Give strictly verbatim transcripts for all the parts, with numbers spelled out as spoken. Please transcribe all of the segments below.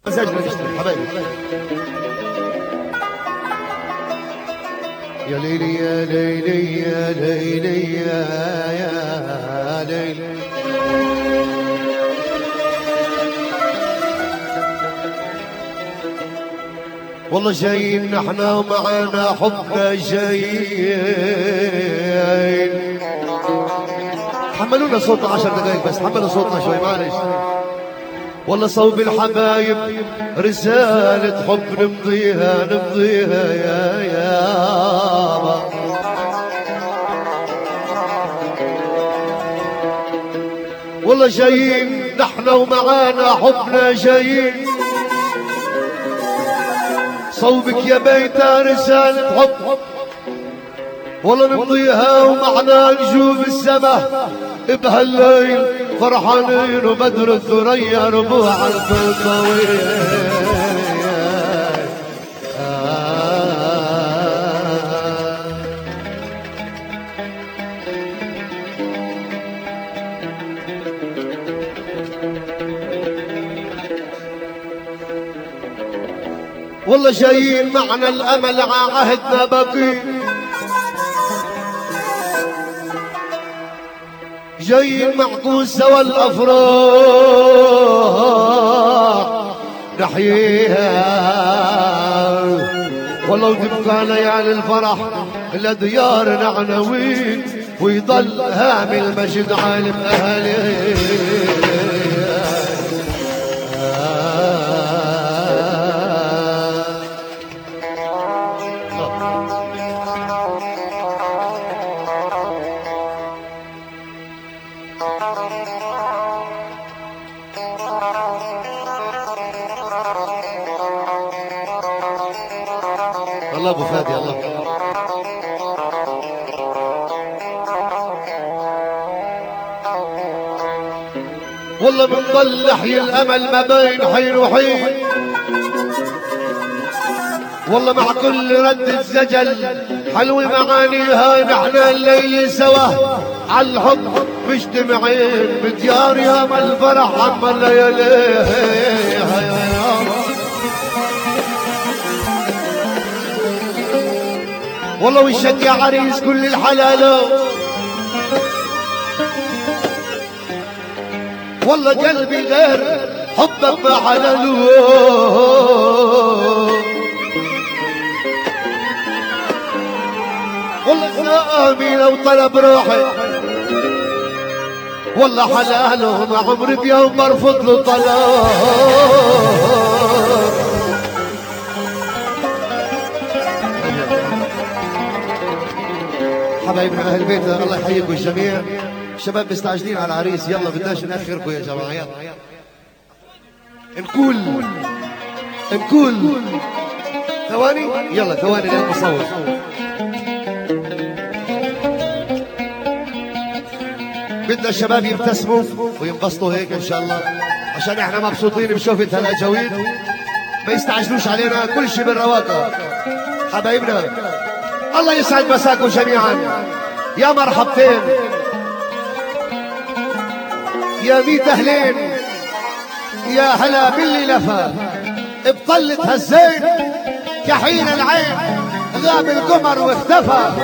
مزاجنا نشتري حبايبي. يا ليلي يا ليلي يا ليلي يا يا ليلي، والله جايين نحنا ومعانا حبنا جايين. حملونا صوتنا عشر دقايق بس، حملوا صوتنا شوي معلش. والله صوب الحبايب رسالة حب نمضيها نمضيها يا يابا. والله جايين نحنا ومعانا حبنا جايين، صوبك يا بيتا رسالة حب والله نمضيها ومعنا نجوم السما بهالليل فرحانين وبدر الثريا ربوع الطويل. والله جايين معنا الامل عهدنا بقي، جايين معكم سوا الافراح نحييها. ولو تبقى ليالي الفرح لديارنا عناوين، ويضل هامي المجد عالم اهالي. الله ابو فادي الله. والله بنضل نحيي الامل ما بين حين وحين، والله مع كل ردة زجل حلوة معانيها نحن الليل سوا على الحب مجتمعين بديار يوم الفرح عم الليالي. والله وشك يا عريس كل الحلالة، والله قلبي غير حبك ما حلاله. والله سامي لو طلب روحي والله حلاله ما عمري بيوم برفض له طلب. حبايبنا اهل البيت الله يحييكم الجميع. الشباب مستعجلين على العريس، يلا بدناش ناخركم يا جماعه. يلا نقول نقول ثواني، يلا ثواني للمصور. بدنا الشباب يبتسموا وينبسطوا هيك ان شاء الله، عشان احنا مبسوطين بشوفة هالاجاويد. ما يستعجلوش علينا، كل شيء بالرواقه حبايبنا. الله يسعد مساكم جميعا. يا مرحبتين يا ميت اهلين، يا هلا باللي لفى بطلة هالزين كحين العين غاب القمر واختفى.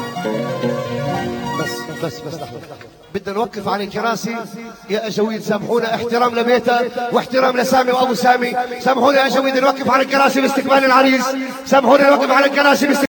بس بس بس لحظة، بدنا نوقف عن الكراسي يا اجاويد. سامحونا، احترام لبيتها واحترام لسامي وابو سامي. سامحونا يا اجاويد نوقف عن الكراسي باستقبال العريس. سامحونا نوقف عن الكراسي باستقبال